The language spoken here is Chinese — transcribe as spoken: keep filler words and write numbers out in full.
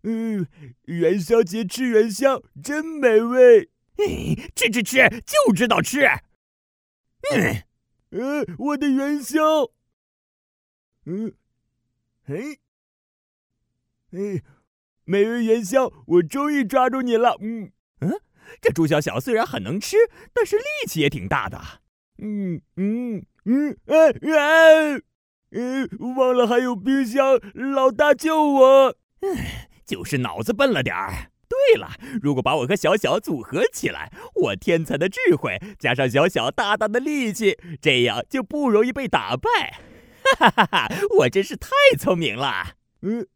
嗯，元宵节吃元宵真美味。 吃吃吃，就知道吃。 嗯，呃，我的元宵。嗯，嘿，哎，美味元宵，我终于抓住你了。嗯嗯，这猪小小虽然很能吃，但是力气也挺大的。 嗯嗯嗯啊啊！嗯，忘了还有冰箱，老大救我！ 唉，就是脑子笨了点儿。对了，如果把我和小小组合起来，我天才的智慧加上小小大大的力气，这样就不容易被打败。哈哈哈哈！我真是太聪明了。 嗯，